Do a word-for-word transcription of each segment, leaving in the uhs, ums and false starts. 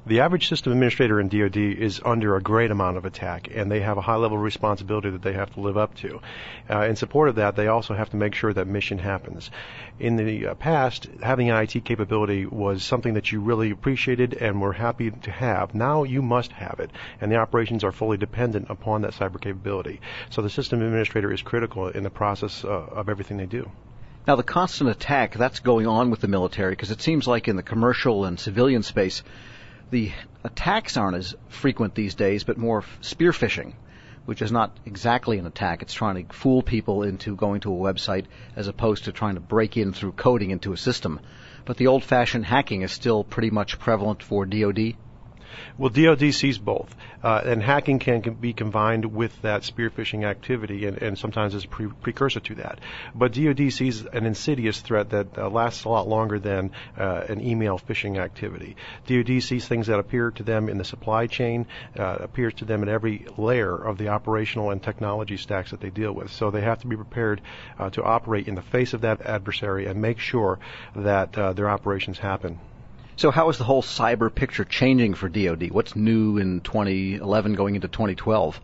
The average system administrator in D O D is under a great amount of attack, and they have a high level of responsibility that they have to live up to. Uh, in support of that, they also have to make sure that mission happens. In the uh, past, having an I T capability was something that you really appreciated and were happy to have. Now you must have it, and the operations are fully dependent upon that cyber capability. So the system administrator is critical in the process uh, of everything they do. Now, the constant attack, that's going on with the military, because it seems like in the commercial and civilian space, the attacks aren't as frequent these days, but more spear phishing, which is not exactly an attack. It's trying to fool people into going to a website as opposed to trying to break in through coding into a system. But the old-fashioned hacking is still pretty much prevalent for D O D? Well, D O D sees both, uh, and hacking can, can be combined with that spear phishing activity, and, and sometimes is a pre- precursor to that. But D O D sees an insidious threat that uh, lasts a lot longer than uh, an email phishing activity. D O D sees things that appear to them in the supply chain, uh, appears to them in every layer of the operational and technology stacks that they deal with. So they have to be prepared uh, to operate in the face of that adversary and make sure that uh, their operations happen. So how is the whole cyber picture changing for D O D? What's new in twenty eleven going into twenty twelve?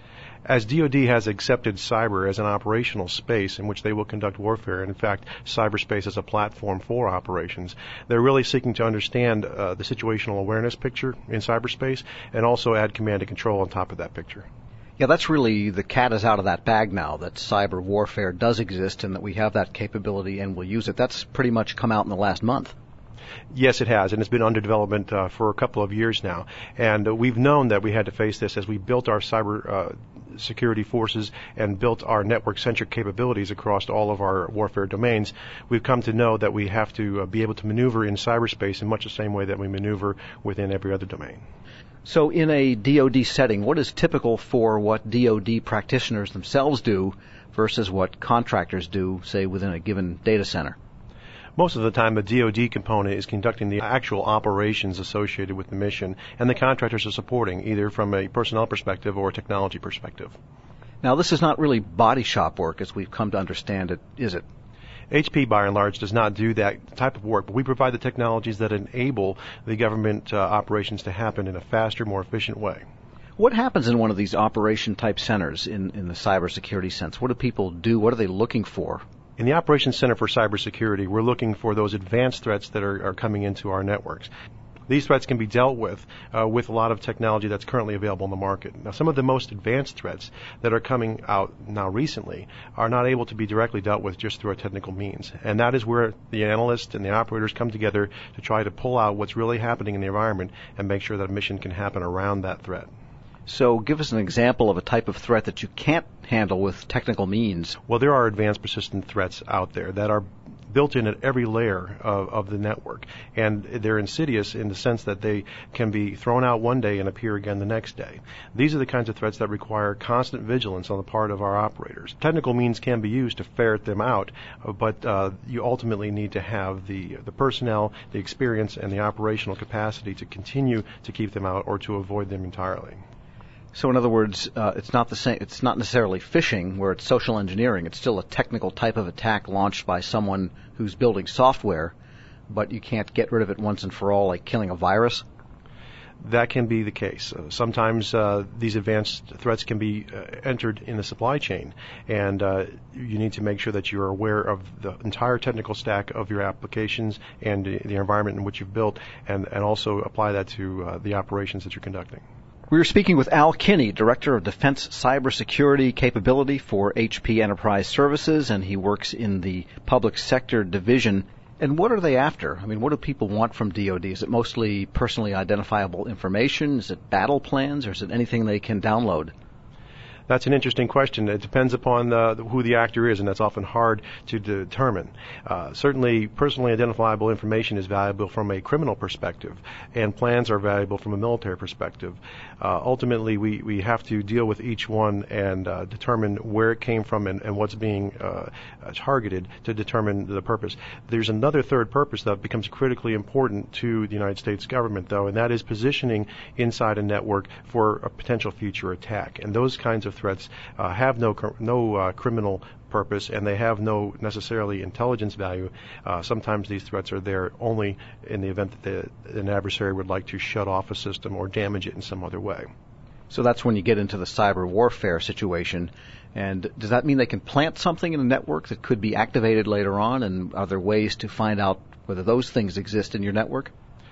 As D O D has accepted cyber as an operational space in which they will conduct warfare, and in fact, cyberspace as a platform for operations, they're really seeking to understand uh, the situational awareness picture in cyberspace and also add command and control on top of that picture. Yeah, that's really, the cat is out of that bag now, that cyber warfare does exist and that we have that capability and will use it. That's pretty much come out in the last month. Yes, it has, and it's been under development uh, for a couple of years now. And uh, we've known that we had to face this as we built our cyber uh, security forces and built our network-centric capabilities across all of our warfare domains. We've come to know that we have to uh, be able to maneuver in cyberspace in much the same way that we maneuver within every other domain. So in a D O D setting, what is typical for what D O D practitioners themselves do versus what contractors do, say, within a given data center? Most of the time, the D O D component is conducting the actual operations associated with the mission, and the contractors are supporting, either from a personnel perspective or a technology perspective. Now, this is not really body shop work, as we've come to understand it, is it? H P, by and large, does not do that type of work, but we provide the technologies that enable the government uh, operations to happen in a faster, more efficient way. What happens in one of these operation-type centers in, in the cybersecurity sense? What do people do? What are they looking for? In the Operations Center for Cybersecurity, we're looking for those advanced threats that are, are coming into our networks. These threats can be dealt with uh, with a lot of technology that's currently available in the market. Now, some of the most advanced threats that are coming out now recently are not able to be directly dealt with just through a technical means. And that is where the analysts and the operators come together to try to pull out what's really happening in the environment and make sure that a mission can happen around that threat. So give us an example of a type of threat that you can't handle with technical means. Well, there are advanced persistent threats out there that are built in at every layer of, of the network. And they're insidious in the sense that they can be thrown out one day and appear again the next day. These are the kinds of threats that require constant vigilance on the part of our operators. Technical means can be used to ferret them out, but uh, you ultimately need to have the, the personnel, the experience, and the operational capacity to continue to keep them out or to avoid them entirely. So in other words, uh, it's not the same. It's not necessarily phishing, where it's social engineering. It's still a technical type of attack launched by someone who's building software, but you can't get rid of it once and for all, like killing a virus. That can be the case. Uh, sometimes uh, these advanced threats can be uh, entered in the supply chain, and uh, you need to make sure that you're aware of the entire technical stack of your applications and uh, the environment in which you've built, and, and also apply that to uh, the operations that you're conducting. We were speaking with Al Kinney, Director of Defense Cybersecurity Capability for H P Enterprise Services, and he works in the Public Sector Division. And what are they after? I mean, what do people want from D O D? Is it mostly personally identifiable information? Is it battle plans? Or is it anything they can download? That's an interesting question. It depends upon the, who the actor is, and that's often hard to determine. Uh, certainly, personally identifiable information is valuable from a criminal perspective, and plans are valuable from a military perspective. Uh, ultimately, we, we have to deal with each one and uh, determine where it came from and, and what's being uh, targeted to determine the purpose. There's another third purpose that becomes critically important to the United States government, though, and that is positioning inside a network for a potential future attack. And those kinds of of threats uh, have no cr- no uh, criminal purpose, and they have no necessarily intelligence value. Uh, sometimes these threats are there only in the event that the, an adversary would like to shut off a system or damage it in some other way. So that's when you get into the cyber warfare situation. And does that mean they can plant something in a network that could be activated later on? And are there ways to find out whether those things exist in your network?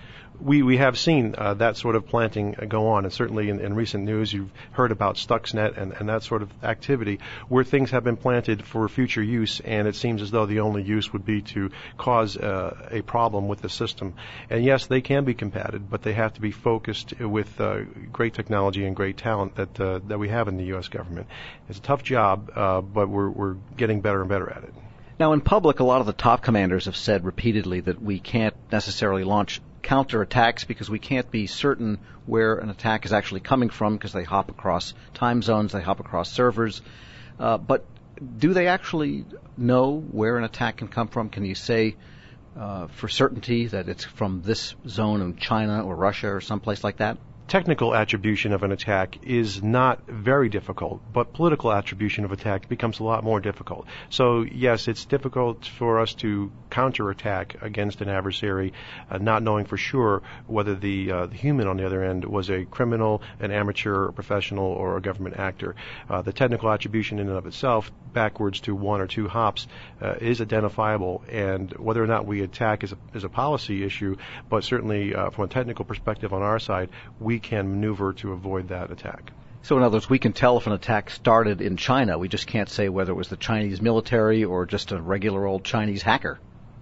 We we have seen uh, that sort of planting go on, and certainly in, in recent news you've heard about Stuxnet and, and that sort of activity where things have been planted for future use, and it seems as though the only use would be to cause uh, a problem with the system. And yes, they can be combated, but they have to be focused with uh, great technology and great talent that uh, that we have in the U S government. It's a tough job, uh, but we're we're getting better and better at it. Now, in public, a lot of the top commanders have said repeatedly that we can't necessarily launch counterattacks because we can't be certain where an attack is actually coming from because they hop across time zones, they hop across servers. Uh, but do they actually know where an attack can come from? Can you say uh, for certainty that it's from this zone in China or Russia or someplace like that? Technical attribution of an attack is not very difficult, but political attribution of attack becomes a lot more difficult. So yes, it's difficult for us to counterattack against an adversary, uh, not knowing for sure whether the, uh, the human on the other end was a criminal, an amateur, a professional, or a government actor. Uh, the technical attribution in and of itself, backwards to one or two hops, uh, is identifiable, and whether or not we attack is a, is a policy issue, but certainly uh, from a technical perspective on our side, we can maneuver to avoid that attack. So in other words, we can tell if an attack started in China. We just can't say whether it was the Chinese military or just a regular old Chinese hacker.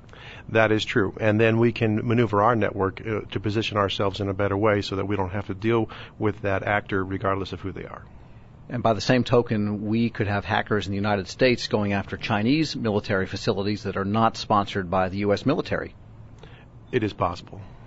That is true. And then we can maneuver our network uh, to position ourselves in a better way so that we don't have to deal with that actor regardless of who they are. And by the same token, we could have hackers in the United States going after Chinese military facilities that are not sponsored by the U S military. It is possible.